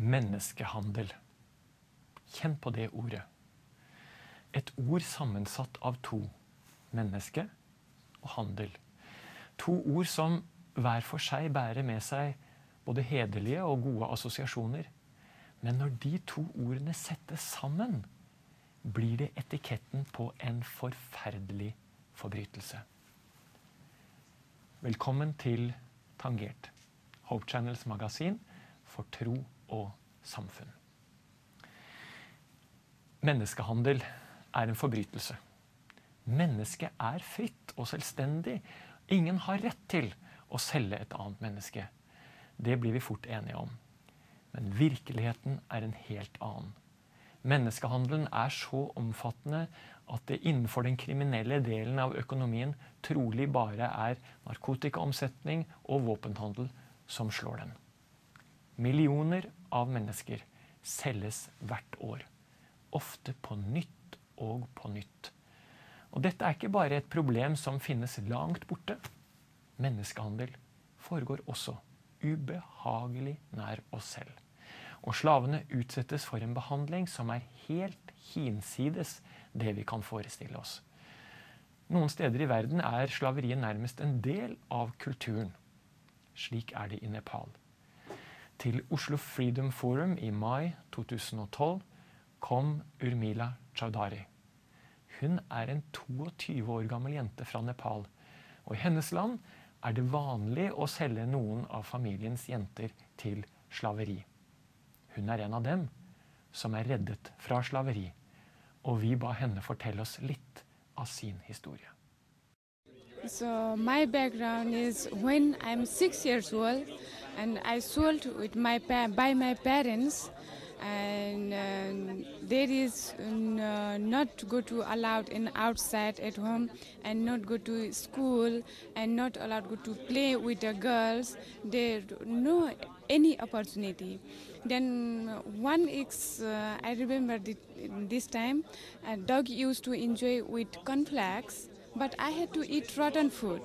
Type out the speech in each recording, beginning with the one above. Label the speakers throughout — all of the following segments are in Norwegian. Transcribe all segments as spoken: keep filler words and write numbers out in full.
Speaker 1: Menneskehandel. Kjenn på det ordet. Et ord sammensatt av to. Menneske og handel. To ord som hver for seg bærer med seg både hederlige og gode assosiasjoner. Men når de to ordene settes sammen, blir det etiketten på en forferdelig forbrytelse. Velkommen til Tangert, Hope Channels magasin for tro og samfunn. Menneskehandel er en forbrytelse. Mennesket er fritt og selvstendig. Ingen har rett til å selge et annet menneske. Det blir vi fort enige om. Men virkeligheten er en helt annen. Menneskehandelen er så omfattende at det innenfor den kriminelle delen av økonomien trolig bare er narkotikaomsetning og våpenhandel som slår den. Millioner av mennesker selges hvert år, ofte på nytt og på nytt. Og dette er ikke bare et problem som finnes langt borte. Menneskehandel foregår også ubehagelig nær oss selv. Og slavene utsettes for en behandling som er helt hinsides det vi kan forestille oss. Noen steder i verden er slaveriet nærmest en del av kulturen. Slik er det i Nepal. Til Oslo Freedom Forum i mai to tusen og tolv kom Urmila Chaudhary. Hun er en tjueto år gammel jente fra Nepal, og i hennes land er det vanlig å selge noen av familiens jenter til slaveri. Hun er en av dem som er reddet fra slaveri, og vi ba henne fortelle oss litt av sin historie.
Speaker 2: So my background is when I'm six years old and I sold with my pa by my parents, and uh, there is uh, not go to allowed in outside at home and not go to school and not allowed go to play with the girls. There no any opportunity. Then one is uh, I remember the, this time a dog used to enjoy with cornflakes, but I had to eat rotten food.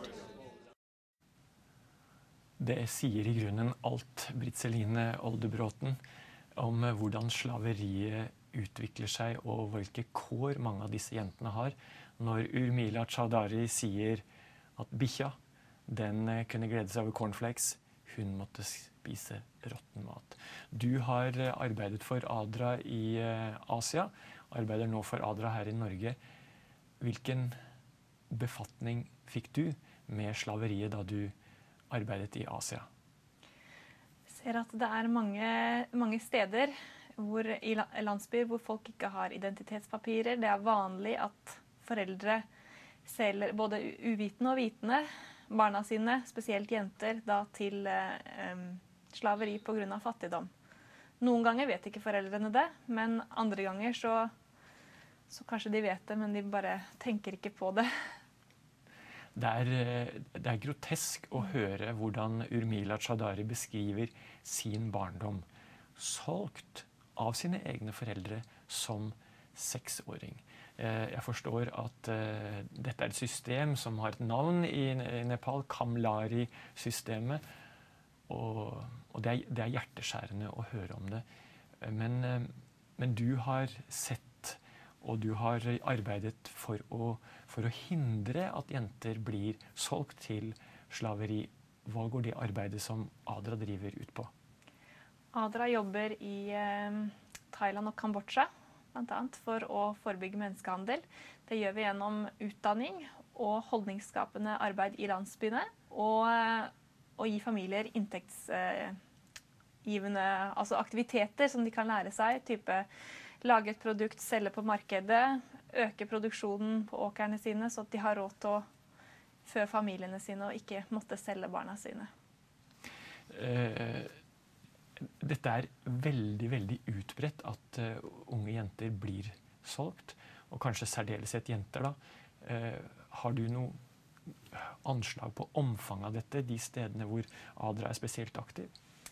Speaker 1: Det sier i grunnen alt, Britzeline Oldebråten, om hvordan slaveriet utvikler seg og hvilke kår mange av disse jentene har. Når Urmila Chaudhary sier at bikkja, den kunne glede seg over cornflakes, hun måtte spise råtten mat. Du har arbeidet for ADRA i Asia, arbeider nå for ADRA her i Norge. Hvilken befatning fikk du med slaveriet da du arbeidet i Asia?
Speaker 3: Jeg ser at det er mange, mange steder hvor, i landsbyer hvor folk ikke har identitetspapirer. Det er vanlig at foreldre selger både uvitende og vitende barna sine, spesielt jenter, da til eh, slaveri på grunn av fattigdom. Noen ganger vet ikke foreldrene det, men andre ganger så, så kanskje de vet det, men de bare tenker ikke på det.
Speaker 1: Det er, det er grotesk å høre hvordan Urmila Chaudhary beskriver sin barndom, solgt av sine egne foreldre som seksåring. Jeg forstår at dette er et system som har et navn i Nepal, Kamlari-systemet, og, og det, er, det er hjerteskjærende å høre om det. Men, men du har sett og du har arbeidet for å, for å hindre at jenter blir solgt til slaveri. Hva går det arbeidet som ADRA driver ut på?
Speaker 3: ADRA jobber i eh, Thailand og Kambodsja, blant annet, for å forebygge menneskehandel. Det gjør vi gjennom utdanning og holdningsskapende arbeid i landsbyene, og, og gi familier inntektsgivende, altså aktiviteter som de kan lære seg, type lage et produkt, selge på markedet, øke produksjonen på åkerne sine, så at de har råd til å fø familiene sine og ikke måtte selge barna sine.
Speaker 1: Uh, dette er veldig, veldig utbredt at uh, unge jenter blir solgt, og kanskje særdeleshet jenter da. Uh, har du noe anslag på omfang av dette, de stedene hvor ADRA er spesielt aktiv?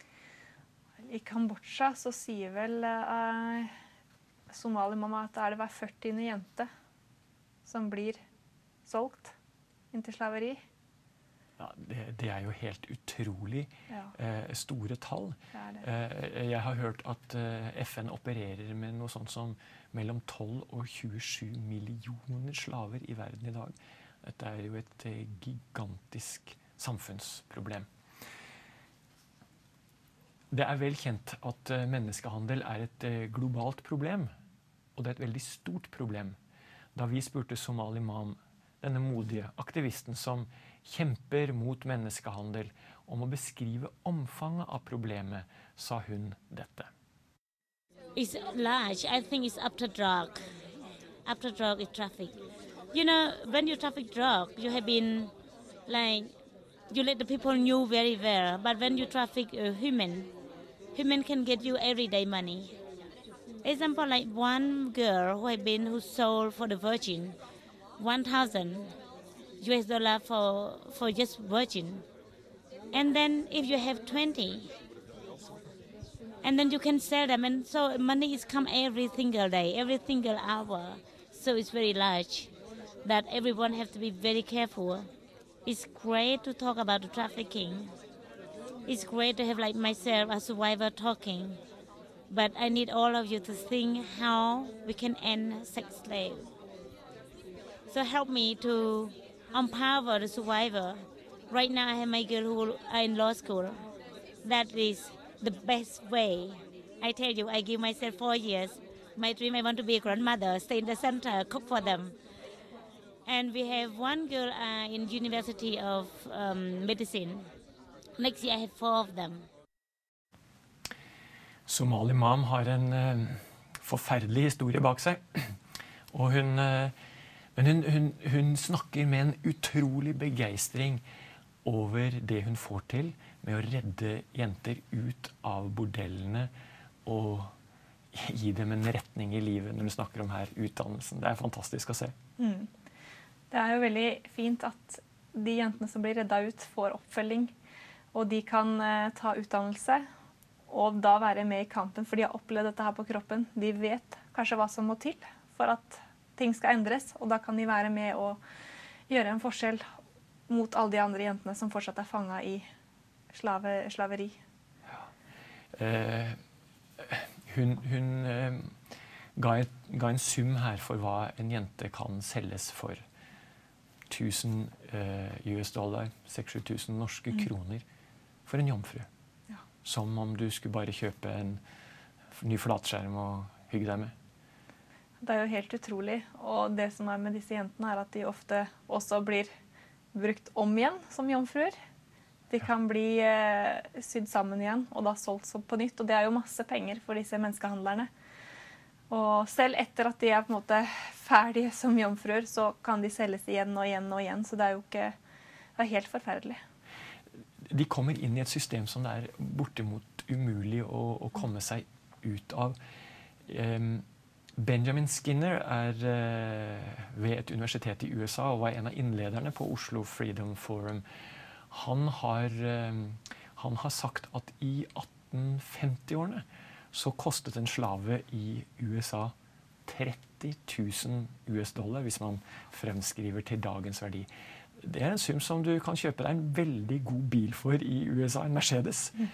Speaker 3: I Kambodsja så sier vel uh, Somali-mamma at det er det hver førtiende jente som blir solgt inn til slaveri.
Speaker 1: Ja, det, det er jo helt utrolig
Speaker 3: Ja.
Speaker 1: eh, store tall.
Speaker 3: Det er det.
Speaker 1: Eh, jeg har hørt at eh, F N opererer med noe sånt som mellom tolv og tjuesju millioner slaver i verden i dag. Dette er jo et eh, gigantisk samfunnsproblem. Det er vel kjent at eh, menneskehandel er et eh, globalt problem, og det er et veldig stort problem. Da vi spurte Somal Imam, denne modige aktivisten som kjemper mot menneskehandel, om å beskrive omfanget av problemet, sa hun dette.
Speaker 4: It's large. I think it's after drug. After drug is traffic. You know, when you traffic drug, you have been like, you let the people know very well. But when you traffic a human, human can get you everyday money. Example, like one girl who had been, who sold for the virgin, one thousand U S dollar for, for just virgin. And then if you have twenty, and then you can sell them, and so money is come every single day, every single hour. So it's very large, that everyone have to be very careful. It's great to talk about the trafficking. It's great to have like myself, a survivor, talking. But I need all of you to think how we can end sex slave. So help me to empower the survivor. Right now I have my girl who are in law school. That is the best way. I tell you, I give myself four years. My dream, I want to be a grandmother, stay in the center, cook for them. And we have one girl uh, in University of um, Medicine. Next year I have four of them.
Speaker 1: Somal Imam har en uh, forferdelig historie bak seg. Og hun, uh, men hun, hun, hun snakker med en utrolig begeistring over det hun får til med å redde jenter ut av bordellene og gi dem en retning i livet når hun snakker om her utdannelsen. Det er fantastisk å se.
Speaker 3: Mm. Det er jo veldig fint at de jentene som blir redda ut, får oppfølging, og de kan uh, ta utdannelse og da være med i kampen, for de har opplevd dette her på kroppen. De vet kanskje hva som må til for at ting skal endres, og da kan de være med og gjøre en forskjell mot alle de andre jentene som fortsatt er fanget i slave, slaveri.
Speaker 1: Ja. Eh, hun hun eh, ga, et, ga en sum her for hva en jente kan selges for. tusen eh, U S dollar, seks til sju tusen norske mm. kroner for en jomfru. Ja. Som om du skulle bare kjøpe en ny flatskjerm og hygge deg med.
Speaker 3: Det er jo helt utrolig, og det som er med disse jentene er at de ofte også blir brukt om igjen som jomfruer. De kan bli eh, sydd sammen igjen, og da solgt på nytt, og det er jo masse penger for disse menneskehandlerne. Og selv etter at de er på en måte ferdige som jomfruer, så kan de selges igjen og igjen og igjen, så det er jo ikke, det er helt forferdelig.
Speaker 1: De kommer inn i et system som det er bortimot umulig å, å komme seg ut av. Um, Benjamin Skinner er uh, ved et universitet i U S A og var en av innlederne på Oslo Freedom Forum. Han har, um, han har sagt at i atten femti-årene så kostet en slave i U S A tretti tusen U S dollar, hvis man fremskriver til dagens verdi. Det er en sum som du kan kjøpe deg en veldig god bil for i U S A, en Mercedes. Mm.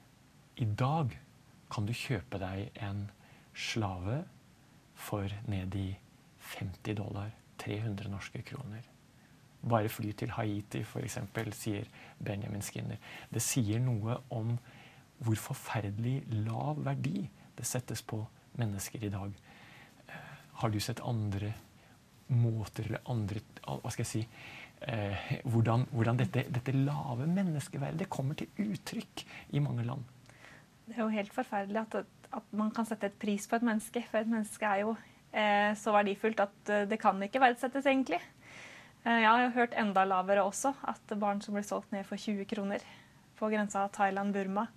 Speaker 1: I dag kan du kjøpe deg en slave for ned i femti dollar, tre hundre norske kroner. Bare fly til Haiti, for eksempel, sier Benjamin Skinner. Det sier noe om hvor forferdelig lav verdi det settes på mennesker i dag. Eh, har du sett andre måter, eller andre, hva skal jeg si, eh, hvordan, hvordan dette, dette lave menneskeverdet kommer til uttrykk i mange land?
Speaker 3: Det er jo helt forferdelig at, at man kan sette et pris på et menneske, for et menneske er jo eh, så verdifullt at det kan ikke verdsettes egentlig. Eh, jeg har hørt enda lavere også, at barn som blir solgt ned for tjue kroner på grensa av Thailand-Burma,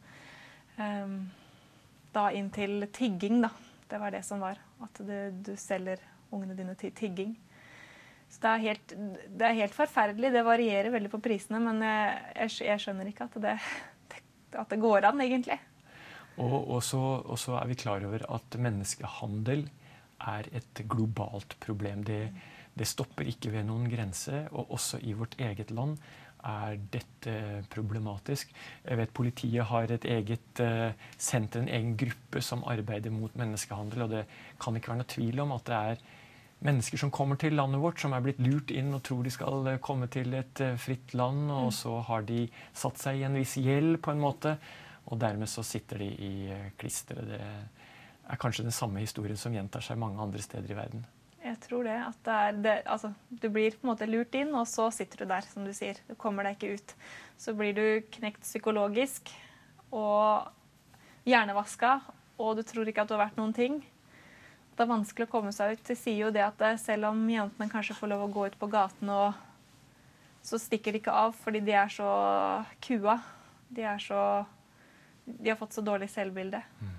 Speaker 3: Um, da inn til tigging, da. Det var det som var. At du, du selger ungene dine til tigging. Så det er, helt, det er helt forferdelig. Det varierer veldig på prisene, men jeg, jeg skjønner ikke at det, at det går an, egentlig.
Speaker 1: Og, og, så, og så er vi klar over at menneskehandel er et globalt problem. Det, det stopper ikke ved noen grense, og også i vårt eget land er dette problematisk. Jeg vet politiet har et eget uh, senter, en egen gruppe som arbeider mot menneskehandel, og det kan ikke være noe tvil om at det er mennesker som kommer til landet vårt, som er blitt lurt inn og tror de skal uh, komme til et uh, fritt land, og mm. så har de satt seg i en viss gjeld på en måte, og dermed så sitter de i uh, klisteret. Det er kanskje den samme historien som gjentar seg mange andre steder i verden.
Speaker 3: Jeg tror det, at det er det, altså, du blir på en måte lurt inn, og så sitter du der, som du sier. Du kommer deg ikke ut. Så blir du knekt psykologisk og hjernevaska, og du tror ikke at du har vært noen ting. Det er vanskelig å komme seg ut. De sier jo det at det, selv om jentene kanskje får lov å gå ut på gaten, og så stikker de ikke av, fordi de er så kua. De er så, de har fått så dårlig selvbilde.
Speaker 1: Mm.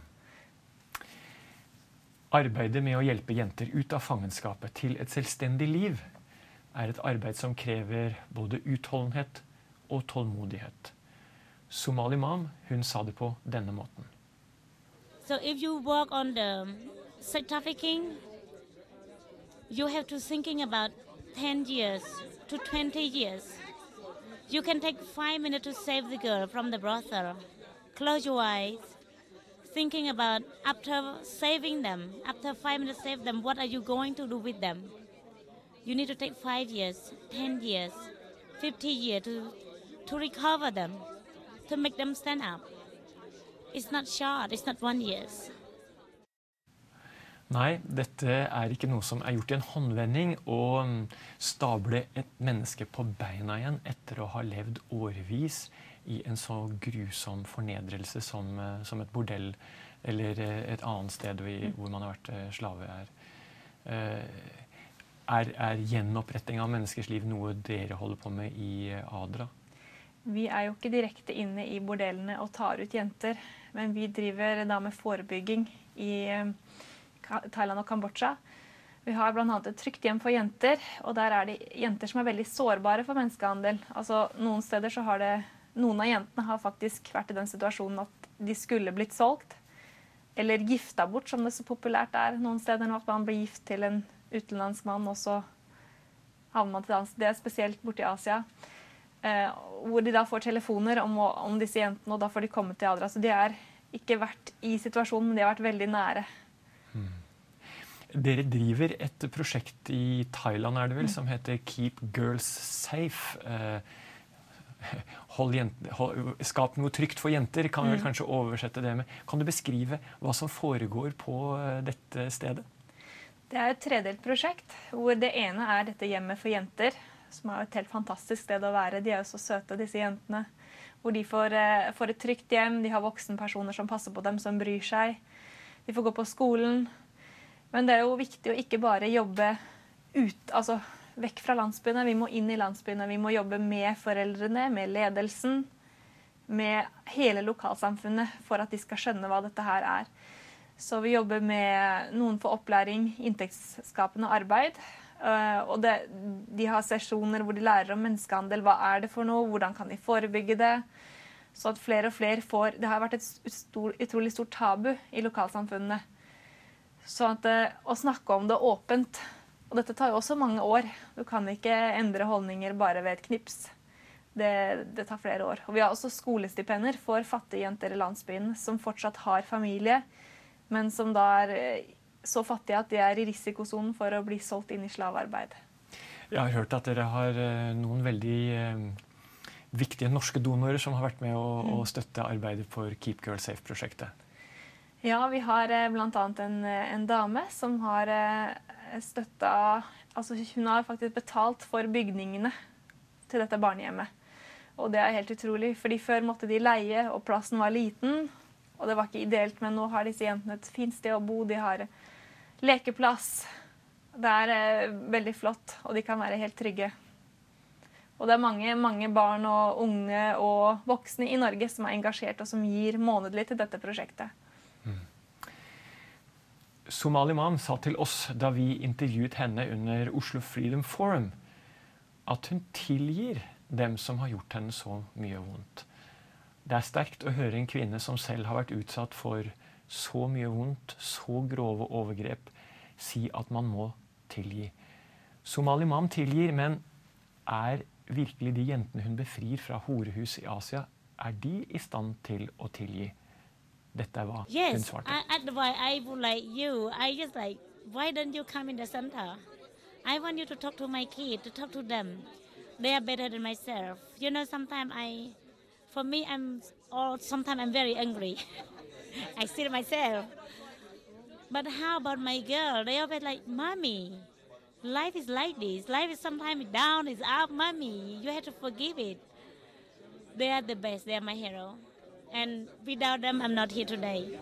Speaker 1: Arbeidet med å hjelpe jenter ut av fangenskapet til et selvstendig liv er et arbeid som krever både utholdenhet og tålmodighet. Somal Imam, hun sa det på denne måten.
Speaker 4: So if you work on the sex trafficking, you have to thinking about ten years to twenty years. You can take five minutes to save the girl from the brothel. Close your eyes. Thinking about after saving them, after five minutes save them, what are you going to do with them? You need to take five years, ten years, fifty years to, to recover them, to make them stand up. It's not short, it's not one year.
Speaker 1: Nei, dette er ikke noe som er gjort i en håndvending, å stable et menneske på beina igjen etter å ha levd årevis i en så grusom fornedrelse som, som et bordell eller et annet sted hvor man har vært slave er. Er, er gjenoppretting av menneskers liv noe dere holder på med i Adra?
Speaker 3: Vi er jo ikke direkte inne i bordellene og tar ut jenter, men vi driver da med forebygging i Thailand og Kambodsja. Vi har blant annet et trygt hjem for jenter, og der er det jenter som er veldig sårbare for menneskehandel. Altså, noen steder så har det Noen av jentene har faktisk vært i den situasjonen at de skulle blitt solgt, eller gifta bort, som det så populært er noen steder, at man blir gift til en utenlandsk mann, og så havner man til dans. Det er spesielt borte i Asia, eh, hvor de da får telefoner om, om disse jentene, og da får de komme til Adra. Så de har ikke vært i situasjonen, men de har vært veldig nære.
Speaker 1: Hmm. Dere driver et prosjekt i Thailand, er det vel, mm. som heter Keep Girls Safe. Eh, Hold jenter, hold, skap noe trygt for jenter, kan vi vel kanskje oversette det med. Kan du beskrive hva som foregår på dette stedet?
Speaker 3: Det er et tredelt prosjekt, hvor det ene er dette hjemmet for jenter, som er et helt fantastisk sted å være. De er jo så søte, disse jentene. Hvor de får, får et trygt hjem, de har voksenpersoner som passer på dem, som bryr seg. De får gå på skolen. Men det er jo viktig å ikke bare jobbe ut, altså vekk fra landsbyene. Vi må inn i landsbyene. Vi må jobbe med foreldrene, med ledelsen, med hele lokalsamfunnet for at de skal skjønne hva dette her er. Så vi jobber med noen for opplæring, inntektsskapende arbeid. Og det, de har sesjoner hvor de lærer om menneskehandel. Hva er det for noe? Hvordan kan de forebygge det? Så at flere og flere får... Det har vært et stor, utrolig stort tabu i lokalsamfunnene. Så at å snakke om det åpent. Og dette tar jo også mange år. Du kan ikke endre holdninger bare ved et knips. Det, det tar flere år. Og vi har også skolestipender for fattige jenter i landsbyen som fortsatt har familie, men som da er så fattige at de er i risikosonen for å bli solgt inn i slavearbeid.
Speaker 1: Jeg har hørt at dere har noen veldig eh, viktige norske donorer som har vært med å, mm. å støtte arbeidet for Keep Girls Safe-prosjektet.
Speaker 3: Ja, vi har eh, blant annet en, en dame som har eh, støtta, altså hun har faktisk betalt for bygningene til dette barnehjemmet. Og det er helt utrolig, fordi før måtte de leie, og plassen var liten, og det var ikke ideelt, men nå har disse jentene et fint sted å bo, de har lekeplass. Det er eh, veldig flott, og de kan være helt trygge. Og det er mange, mange barn og unge og voksne i Norge som er engasjert og som gir månedlig til dette prosjektet.
Speaker 1: Mm. Somal Imam sa til oss da vi intervjuet henne under Oslo Freedom Forum at hun tilgir dem som har gjort henne så mye vondt. Det er sterkt å høre en kvinne som selv har vært utsatt for så mye vondt, så grove overgrep, si at man må tilgi. Somal Imam tilgir, men er virkelig de jentene hun befrir fra horehus i Asia, er de i stand til å tilgi? Dette er hva
Speaker 4: Yes,
Speaker 1: hun svarte.
Speaker 4: I, otherwise I would like you. I just like, why don't you come in the center? I want you to talk to my kids, to talk to them. They are better than myself. You know, sometimes I, for me, I'm, or sometimes I'm very angry. I see it myself. But how about my girl? They always like, mommy, life is like this. Life is sometimes down, it's up, mommy. You have to forgive it. They are the best. They are my hero. And without them, I'm not here today.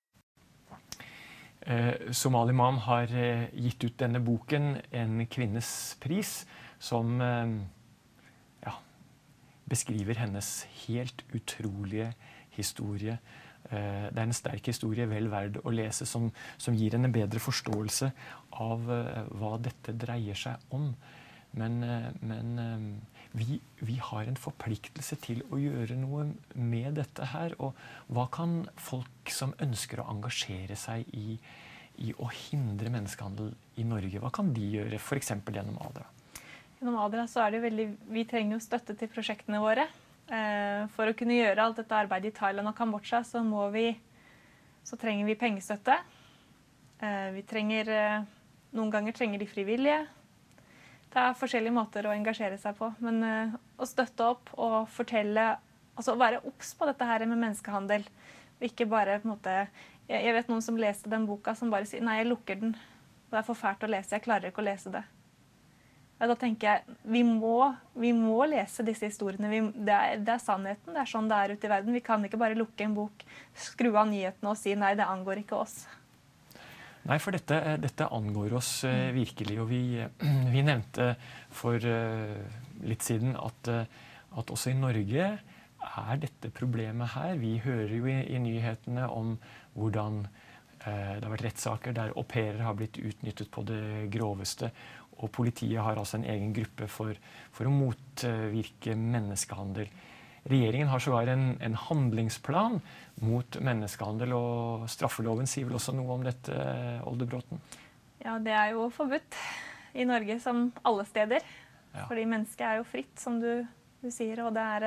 Speaker 1: Eh, Somali Mom har eh, gitt ut denne boken, En kvinnes pris, som eh, ja, beskriver hennes helt utrolige historie. Eh, det er en sterk historie, vel verd å lese, som, som gir en bedre forståelse av eh, hva dette dreier seg om. Men, eh, men eh, vi, vi har en forpliktelse til å gjøre noe med dette her. Og hva kan folk som ønsker å engasjere seg i, i å hindre menneskehandel i Norge, hva kan de gjøre, for eksempel gjennom ADRA?
Speaker 3: Gjennom ADRA så er det veldig, vi trenger jo støtte til prosjektene våre. Eh, for å kunne gjøre alt dette arbeidet i Thailand og Kambodsja, så, må vi, så trenger vi pengestøtte. Eh, vi trenger, eh, noen ganger trenger de frivillige. Det er forskjellige måter å engasjere seg på, men uh, å støtte opp og fortelle, altså å være obs på dette her med menneskehandel. Og ikke bare på en måte, jeg, jeg vet noen som leste den boka som bare sier, nei, jeg lukker den. Det er for fælt å lese, jeg klarer ikke å lese det. Og da tenker jeg, vi må, vi må lese disse historiene. Vi, det, er, det er sannheten, det er sånn det er ute i verden. Vi kan ikke bare lukke en bok, skru av nyhetene og si, nei, det angår ikke oss.
Speaker 1: Nei, for dette, dette angår oss uh, virkelig, og vi, vi nevnte for uh, litt siden at, uh, at også i Norge er dette problemet her. Vi hører jo i, i nyhetene om hvordan uh, det har vært rettssaker der au pairer har blitt utnyttet på det groveste, og politiet har altså en egen gruppe for, for å motvirke menneskehandel. Regjeringen har sågar en, en handlingsplan mot menneskehandel, og straffeloven sier vel også noe om dette, Olde Bråten?
Speaker 3: Ja, det er jo forbudt i Norge som alle steder.
Speaker 1: Ja.
Speaker 3: Fordi mennesket er jo fritt, som du, du sier, og det er,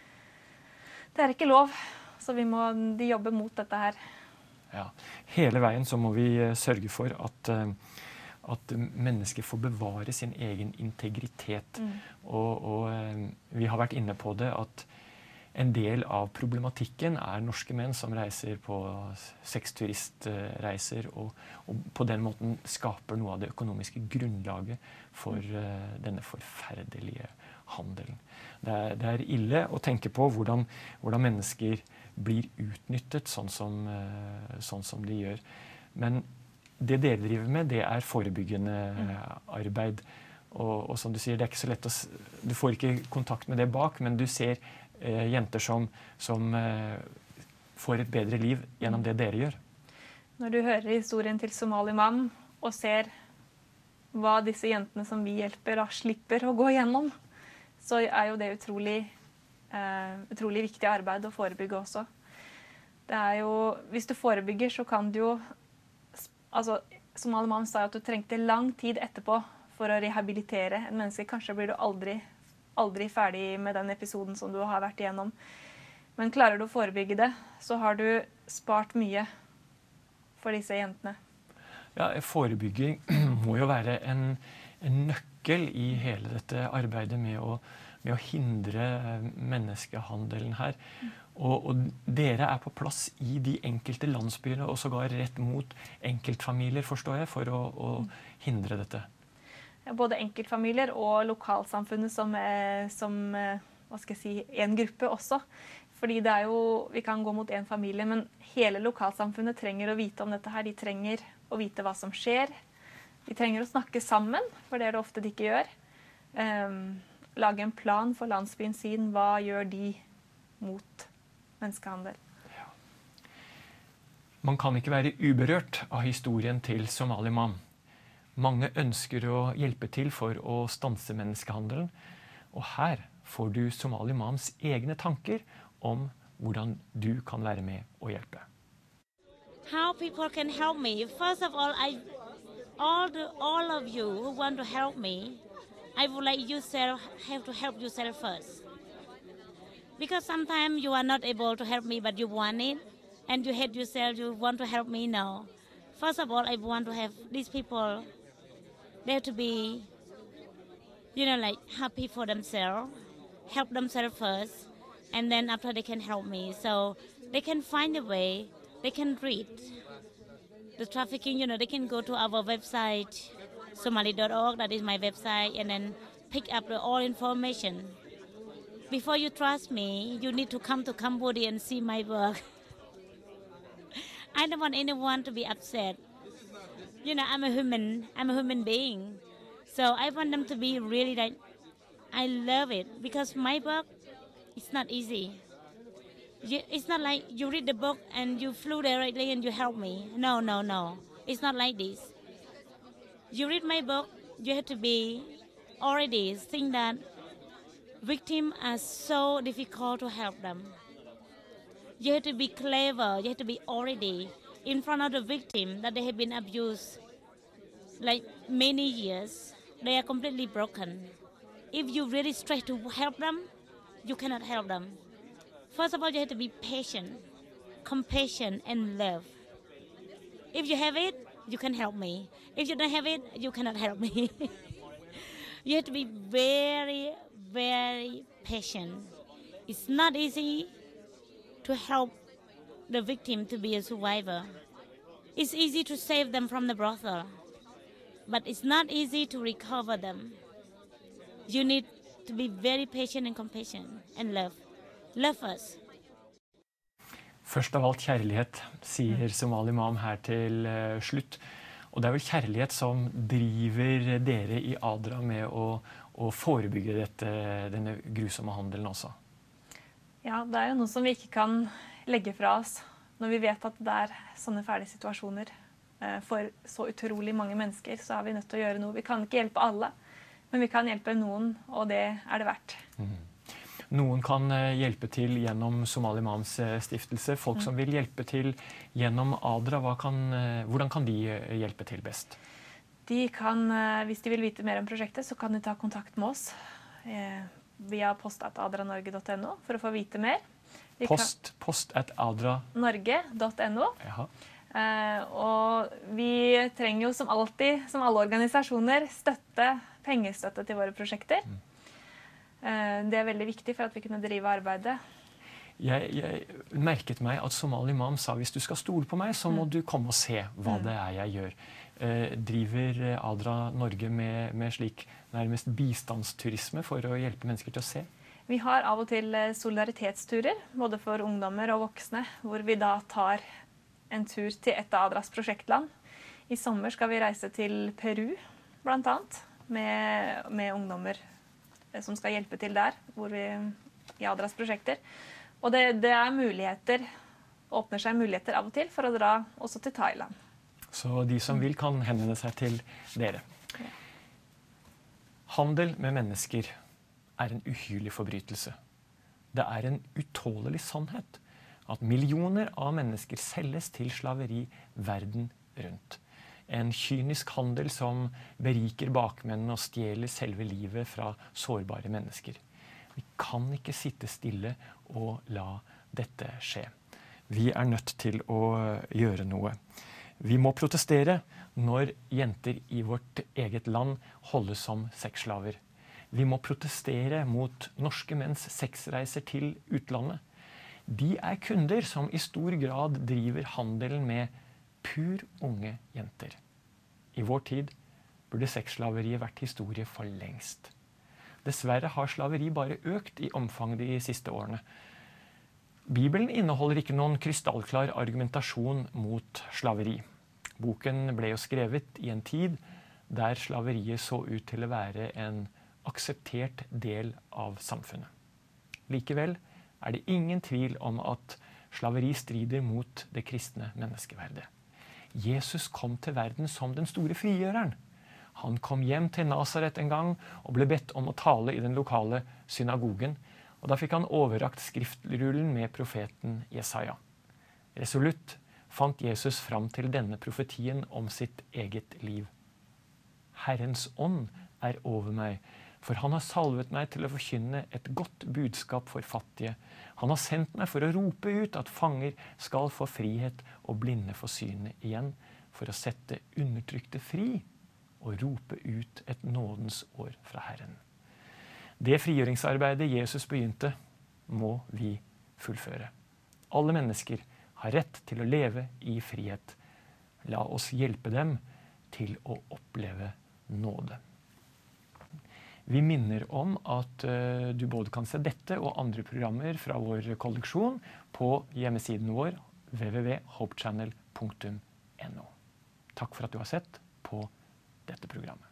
Speaker 3: det er ikke lov. Så vi må, de jobber mot dette her.
Speaker 1: Ja. Hele veien så må vi sørge for at, at mennesker får bevare sin egen integritet. Mm. Og, og vi har vært inne på det at en del av problematikken er norske menn som reiser på sexturistreiser og, og på den måten skaper noe av det økonomiske grunnlaget for uh, denne forferdelige handelen. Det er, det er ille å tenke på hvordan, hvordan mennesker blir utnyttet sånn som, uh, sånn som de gjør. Men det dere driver med, det er forebyggende uh, arbeid. Og, og som du sier, det er ikke så lett å, du får ikke kontakt med det bak, men du ser eh, jenter som, som eh, får et bedre liv gjennom det dere gjør.
Speaker 3: Når du hører historien til Somali Mom og ser hva disse jentene som vi hjelper da, slipper å gå igjennom, så er jo det utrolig, eh, utrolig viktig arbeid å forebygge også. Det er jo, hvis du forebygger, så kan du jo, altså Somali Mom sa at du trengte lang tid etterpå for å rehabilitere en menneske. Kanskje blir du aldri, aldri ferdig med den episoden som du har vært igjennom. Men klarer du å forebygge det, så har du spart mye for disse jentene.
Speaker 1: Ja, forebygging må jo være en, en nøkkel i hele dette arbeidet med å, med å hindre menneskehandelen her. Og, og dere er på plass i de enkelte landsbyene, og sågar rett mot enkeltfamilier, forstår jeg, for å, å hindre dette.
Speaker 3: Både enkeltfamilier og lokalsamfunnet som, som hva skal jeg si, en gruppe også. Fordi det er jo, vi kan gå mot en familie, men hele lokalsamfunnet trenger å vite om dette her. De trenger å vite hva som skjer. De trenger å snakke sammen, for det er det ofte de ikke gjør. Um, lage en plan for landsbyen sin. Hva gjør de mot menneskehandel?
Speaker 1: Ja. Man kan ikke være uberørt av historien til Somali Mom. Mange ønsker å hjelpe til for å stanse menneskehandelen. Og her får du Somali Moms egne tanker om hvordan du kan være med å hjelpe.
Speaker 4: How people can help me. First of all, I, all, the, all of you who want to help me, I would like yourself have to help yourself first. Because sometimes you are not able to help me, but you want it, and you hate yourself, you want to help me now. First of all, I want to have these people, they have to be, you know, like happy for themselves, help themselves first, and then after they can help me. So they can find a way, they can read the trafficking, you know, they can go to our website, somali dot org, that is my website, and then pick up the all information. Before you trust me, you need to come to Cambodia and see my work. I don't want anyone to be upset. You know, I'm a human, I'm a human being. So I want them to be really like, I love it, because my work, it's not easy. You, it's not like you read the book and you flew directly and you help me. No, no, no. It's not like this. You read my book, you have to be already think that victims are so difficult to help them. You have to be clever, you have to be already in front of the victim that they have been abused like many years. They are completely broken. If you really try to help them, you cannot help them. First of all, you have to be patient, compassion, and love. If you have it, you can help me. If you don't have it, you cannot help me. You have to be very, very patient. It's not easy to help the victim to be a survivor. It's easy to save them from the brothel, but it's not easy to recover them. You need to be very patient and compassionate and love. Love us.
Speaker 1: Først av alt kjærlighet, sier Somali Imam her til uh, slutt. Og det er vel kjærlighet som driver dere i Adra med å, å forebygge dette, denne grusomme handelen også.
Speaker 3: Ja, det er jo noe som vi ikke kan legge fra oss når vi vet at det er sånne ferdige situasjoner. Uh, for så utrolig mange mennesker så er vi nødt til å gjøre noe. Vi kan ikke hjelpe alle, men vi kan hjelpe noen, og det er det verdt.
Speaker 1: Mm. Noen kan hjelpe til gjennom Somali Imams stiftelse. Folk som vil hjelpe til gjennom Adra, hva kan, hvordan kan de hjelpe til best?
Speaker 3: De kan, hvis de vil vite mer om prosjektet, så kan de ta kontakt med oss eh, via post at adranorge dot no for å få vite mer. De
Speaker 1: post, kan, post at adranorge
Speaker 3: dot no. Eh, og vi trenger jo som alltid, som alle organisasjoner, støtte, pengestøtte til våre prosjekter. Mm. Det er veldig viktig for at vi kunne drive arbeidet.
Speaker 1: Jeg, jeg merket meg at Somali Imam sa hvis du skal stole på meg, så må du komme og se hva det er jeg gjør. Eh, driver Adra Norge med, med slik nærmest bistandsturisme for å hjelpe mennesker til å se?
Speaker 3: Vi har av og til solidaritetsturer, både for ungdommer og voksne, hvor vi da tar en tur til et av Adras prosjektland. I sommer skal vi reise til Peru, blant annet, med, med ungdommer som skal hjelpe til der, hvor vi, i Adras prosjekter. Og det, det er muligheter, åpner seg muligheter av og til for å dra også til Thailand.
Speaker 1: Så de som vil kan henvende seg til dere.
Speaker 3: Ja.
Speaker 1: Handel med mennesker er en uhyrlig forbrytelse. Det er en utålelig sannhet at millioner av mennesker selges til slaveri verden rundt. En kynisk handel som beriker bakmennene og stjeler selve livet fra sårbare mennesker. Vi kan ikke sitte stille og la dette skje. Vi er nødt til å gjøre noe. Vi må protestere når jenter i vårt eget land holdes som sexslaver. Vi må protestere mot norske menns sexreiser til utlandet. De er kunder som i stor grad driver handelen med pur unge jenter. I vår tid burde sexslaveriet vært historie for lengst. Dessverre har slaveri bare økt i omfang de siste årene. Bibelen inneholder ikke noen krystallklar argumentasjon mot slaveri. Boken ble jo skrevet i en tid der slaveriet så ut til å være en akseptert del av samfunnet. Likevel er det ingen tvil om at slaveri strider mot det kristne menneskeverdet. Jesus kom til verden som den store frigjøreren. Han kom hjem til Nazaret en gang og ble bedt om å tale i den lokale synagogen. Og da fikk han overrakt skriftrullen med profeten Jesaja. Resolutt fant Jesus fram til denne profetien om sitt eget liv. Herrens ånd er over meg, for han har salvet meg til å forkynne et godt budskap for fattige. Han har sendt meg for å rope ut at fanger skal få frihet og blinde få synet igjen, for å sette undertrykte fri og rope ut et nådens år fra Herren. Det frigjøringsarbeidet Jesus begynte, må vi fullføre. Alle mennesker har rett til å leve i frihet. La oss hjelpe dem til å oppleve nåde. Vi minner om at uh, du både kan se dette og andre programmer fra vår kolleksjon på hjemmesiden vår w w w punktum hope channel punktum n o. Takk for at du har sett på dette programmet.